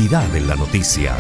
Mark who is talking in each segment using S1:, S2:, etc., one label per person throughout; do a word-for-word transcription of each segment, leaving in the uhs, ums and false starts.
S1: Actualidad en la noticia.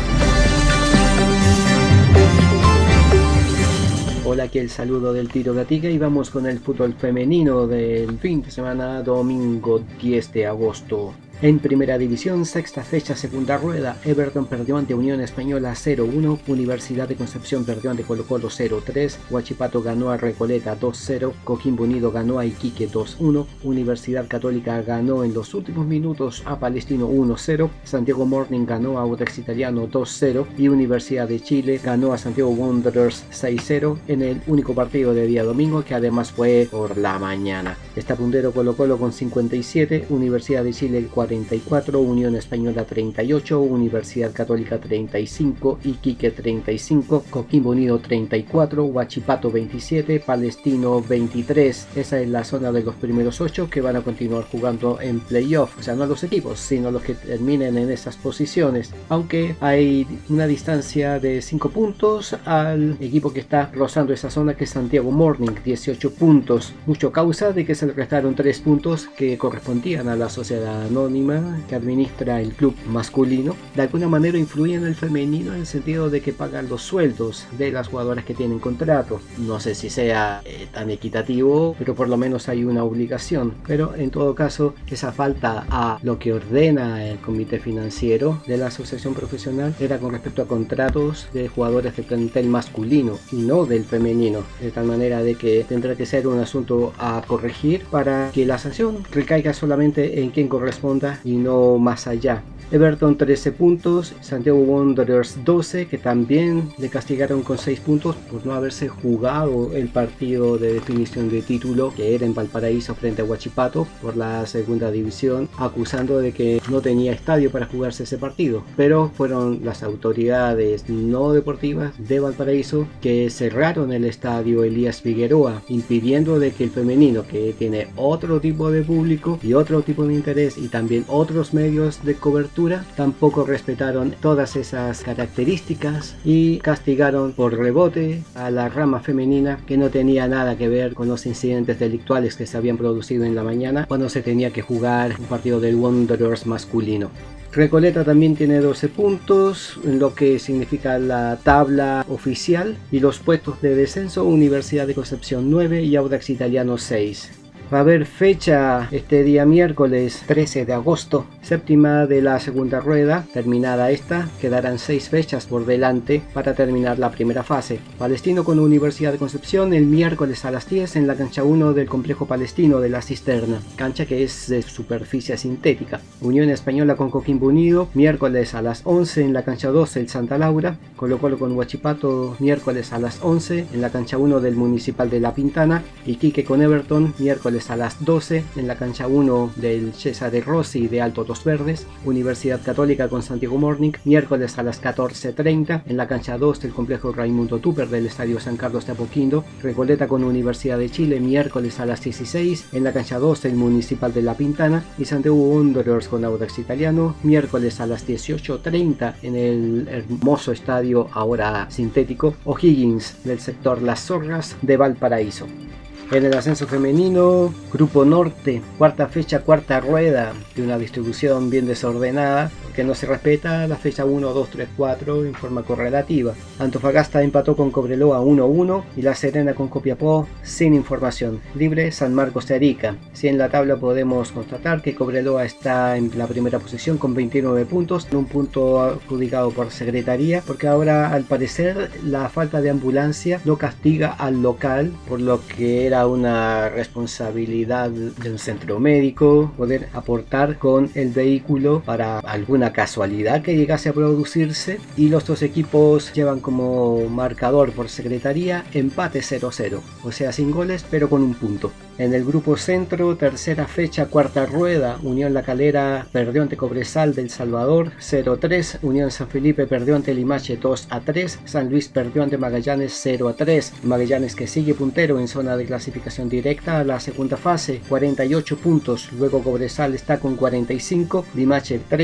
S2: Hola, aquí el saludo del Tiro Gatica y vamos con el fútbol femenino del fin de semana, domingo diez de agosto. En primera división, sexta fecha, segunda rueda, Everton perdió ante Unión Española cero uno, Universidad de Concepción perdió ante Colo Colo cero tres, Huachipato ganó a Recoleta dos cero, Coquimbo Unido ganó a Iquique dos uno, Universidad Católica ganó en los últimos minutos a Palestino uno cero, Santiago Morning ganó a Audax Italiano dos cero y Universidad de Chile ganó a Santiago Wanderers seis cero en el único partido de día domingo, que además fue por la mañana. Está puntero Colo Colo con cincuenta y siete, Universidad de Chile cuarenta y cuatro, Unión Española treinta y ocho, Universidad Católica treinta y cinco, Iquique treinta y cinco, Coquimbo Unido treinta y cuatro, Huachipato veintisiete, Palestino veintitrés. Esa es la zona de los primeros ocho que van a continuar jugando en playoff, o sea, no los equipos, sino los que terminen en esas posiciones, aunque hay una distancia de cinco puntos al equipo que está rozando esa zona, que es Santiago Morning, dieciocho puntos, mucho causa de que se le restaron tres puntos que correspondían a la sociedad anónima que administra el club masculino. De alguna manera influye en el femenino, en el sentido de que pagan los sueldos de las jugadoras que tienen contrato. No sé si sea eh, tan equitativo, pero por lo menos hay una obligación. Pero en todo caso, esa falta a lo que ordena el comité financiero de la asociación profesional era con respecto a contratos de jugadores de plantel masculino y no del femenino, de tal manera de que tendrá que ser un asunto a corregir para que la sanción recaiga solamente en quien corresponda y no más allá. Everton trece puntos, Santiago Wanderers doce, que también le castigaron con seis puntos por no haberse jugado el partido de definición de título, que era en Valparaíso frente a Huachipato por la segunda división, acusando de que no tenía estadio para jugarse ese partido. Pero fueron las autoridades no deportivas de Valparaíso que cerraron el estadio Elías Figueroa, impidiendo de que el femenino, que tiene otro tipo de público y otro tipo de interés y también otros medios de cobertura, tampoco respetaron todas esas características y castigaron por rebote a la rama femenina, que no tenía nada que ver con los incidentes delictuales que se habían producido en la mañana cuando se tenía que jugar un partido del Wanderers masculino. Recoleta también tiene doce puntos, en lo que significa la tabla oficial, y los puestos de descenso: Universidad de Concepción nueve y Audax Italiano seis. Va a haber fecha este día miércoles trece de agosto, séptima de la segunda rueda. Terminada esta, quedarán seis fechas por delante para terminar la primera fase. Palestino con Universidad de Concepción el miércoles a las diez en la cancha uno del complejo palestino de La Cisterna, cancha que es de superficie sintética. Unión Española con Coquimbo Unido miércoles a las once en la cancha dos del Santa Laura. Colo Colo con Huachipato miércoles a las once en la cancha uno del Municipal de La Pintana. Iquique con Everton miércoles a las doce en la cancha uno del César de Rossi de Alto Dos Verdes. Universidad Católica con Santiago Morning miércoles a las catorce treinta en la cancha dos del complejo Raimundo Tupper del Estadio San Carlos de Apoquindo. Recoleta con Universidad de Chile miércoles a las dieciséis en la cancha dos del Municipal de La Pintana, y Santiago Wanderers con Audax Italiano miércoles a las dieciocho treinta en el hermoso estadio ahora sintético O'Higgins del sector Las Zorras de Valparaíso. En el ascenso femenino, Grupo Norte, cuarta fecha, cuarta rueda, de una distribución bien desordenada, que no se respeta la fecha uno, dos, tres, cuatro en forma correlativa. Antofagasta empató con Cobreloa uno uno y La Serena con Copiapó sin información. Libre San Marcos de Arica. Si en la tabla podemos constatar que Cobreloa está en la primera posición con veintinueve puntos, un punto adjudicado por Secretaría, porque ahora al parecer la falta de ambulancia no castiga al local, por lo que era una responsabilidad de un centro médico poder aportar con el vehículo para alguna casualidad que llegase a producirse, y los dos equipos llevan como marcador por Secretaría empate cero cero, o sea sin goles pero con un punto. En el grupo centro, tercera fecha, cuarta rueda, Unión La Calera perdió ante Cobresal del Salvador cero tres, Unión San Felipe perdió ante Limache dos a tres, San Luis perdió ante Magallanes cero a tres, Magallanes que sigue puntero en zona de clasificación directa a la segunda fase, cuarenta y ocho puntos, luego Cobresal está con cuarenta y cinco, Limache treinta y cinco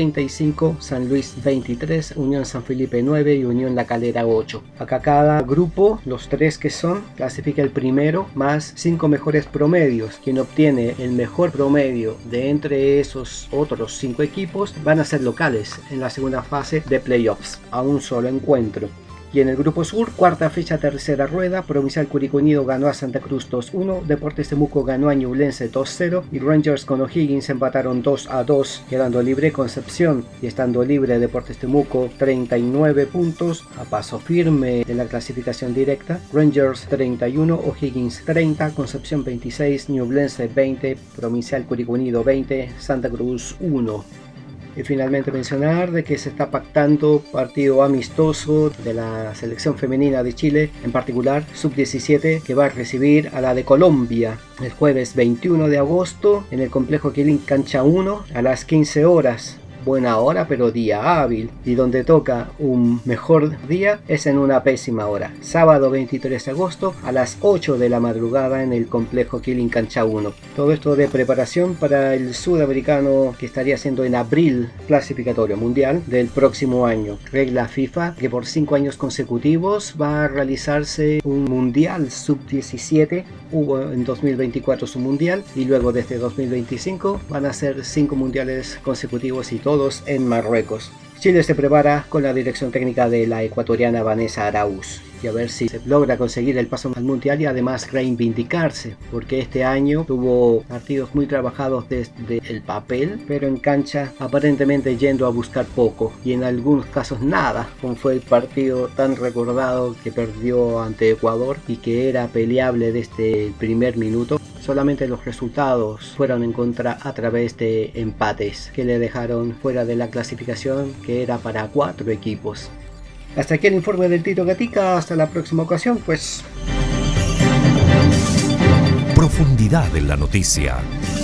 S2: cinco, San Luis veintitrés, Unión San Felipe nueve y Unión La Calera ocho. Acá cada grupo, los tres que son, clasifica el primero más cinco mejores promedios. Quien obtiene el mejor promedio de entre esos otros cinco equipos van a ser locales en la segunda fase de playoffs, a un solo encuentro. Y en el grupo sur, cuarta fecha, tercera rueda, Provincial Curicó Unido ganó a Santa Cruz dos uno, Deportes Temuco ganó a Ñublense dos cero y Rangers con O'Higgins empataron dos a dos, quedando libre Concepción y estando libre Deportes Temuco treinta y nueve puntos, a paso firme de la clasificación directa. Rangers treinta y uno, O'Higgins treinta, Concepción veintiséis, Ñublense veinte, Provincial Curicó Unido veinte, Santa Cruz uno. Y finalmente mencionar de que se está pactando partido amistoso de la selección femenina de Chile, en particular sub diecisiete, que va a recibir a la de Colombia el jueves veintiuno de agosto en el complejo Quilín Cancha uno a las quince horas. Buena hora, pero día hábil, y donde toca un mejor día es en una pésima hora, sábado veintitrés de agosto a las ocho de la madrugada en el complejo Quilín Cancha uno. Todo esto de preparación para el sudamericano que estaría siendo en abril, clasificatorio mundial del próximo año. Regla FIFA que por cinco años consecutivos va a realizarse un mundial sub diecisiete. Hubo en dos mil veinticuatro su mundial y luego desde dos mil veinticinco van a ser cinco mundiales consecutivos y todos en Marruecos. Chile se prepara con la dirección técnica de la ecuatoriana Vanessa Arauz y a ver si se logra conseguir el paso al mundial y además reivindicarse, porque este año tuvo partidos muy trabajados desde el papel, pero en cancha aparentemente yendo a buscar poco y en algunos casos nada, como fue el partido tan recordado que perdió ante Ecuador y que era peleable desde el primer minuto. Solamente los resultados fueron en contra a través de empates que le dejaron fuera de la clasificación, que era para cuatro equipos. Hasta aquí el informe del Tito Gatica. Hasta la próxima ocasión, pues.
S1: Profundidad en la noticia.